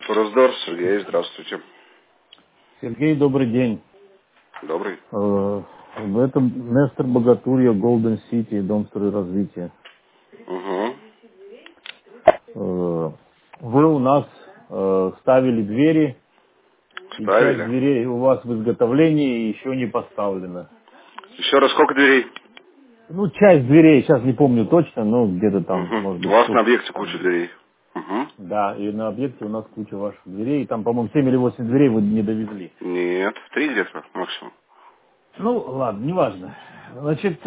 Раздор, Сергей, здравствуйте. Сергей, добрый день. Добрый. Это Нестор Богатурья, Голден Сити, Дом стройразвития. Угу. Вы у нас ставили двери, и часть Ставили. дверей у вас в изготовлении еще не поставлена. Еще раз, сколько дверей? Ну, часть дверей, сейчас не помню точно, но где-то там, Угу. может У быть, вас на штук. объекте куча Там, дверей. Угу. да, и на объекте у нас куча ваших дверей. И там, по-моему, 7 или 8 дверей вы не довезли. Нет, 3 где-то максимум. Ну, ладно, неважно. Значит,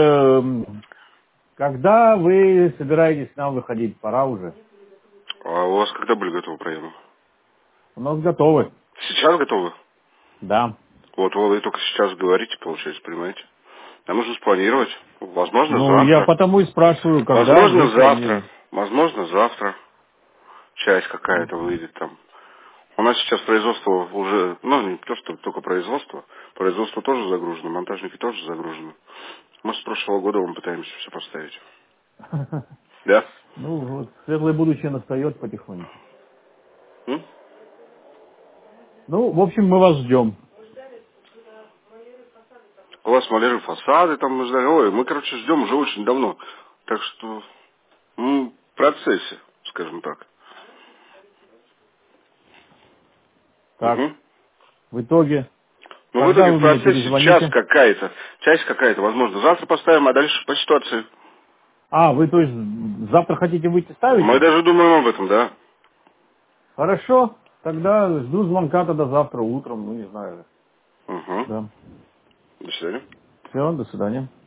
когда вы собираетесь к нам выходить? Пора уже. А у вас когда были готовы проемы? У нас готовы. Сейчас готовы? Да. Вот вы только сейчас говорите, получается, понимаете? Нам нужно спланировать. Возможно, Ну, я завтра. потому и спрашиваю, когда Возможно, вы завтра. планируете. Возможно, завтра. Часть какая-то выйдет там. У нас сейчас производство уже, ну, не то, что только производство тоже загружено, монтажники тоже загружены. Мы с прошлого года вам пытаемся все поставить. Да? Ну, вот, светлое будущее настает потихоньку. М? Ну, в общем, мы вас ждем. У вас маляры фасады там, мы ждали. Ой, мы, короче, ждем уже очень давно. Так что, в процессе, скажем так. Так, Угу. в итоге, Ну, в когда итоге вы в мне процессе часть перезвоните? какая-то, возможно. Завтра поставим, а дальше по ситуации. А, вы, то есть, завтра хотите выйти ставить Мы уже? даже думаем об этом, да. Хорошо, тогда жду звонка тогда завтра утром, ну, не знаю. Угу. Да. До свидания. Все, до свидания.